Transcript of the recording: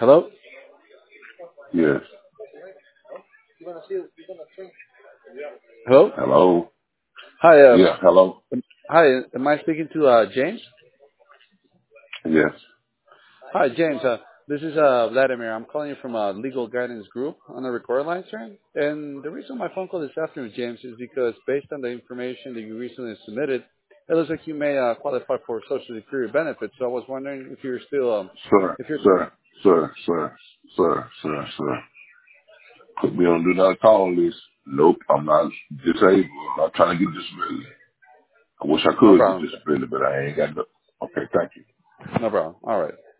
Hello? Yes. Hello? Hello. Hi, Yeah. Hello. hi, am I speaking to James? Yes. Hi, James. This is Vladimir. I'm calling you from Legal Guidance Group on the record line, sir. And the reason my phone call this afternoon, James, is because based on the information that you recently submitted, it looks like you may qualify for Social Security benefits. So I was wondering if you're still, Sir. if you're, Sir. Sir. Sir. Sir. Sir. Sir. Put me on do not call list. Nope. I'm not disabled. I'm not trying to get disability. I wish I no could get problem, disability, but I ain't got no. Okay. Thank you. no problem. All right.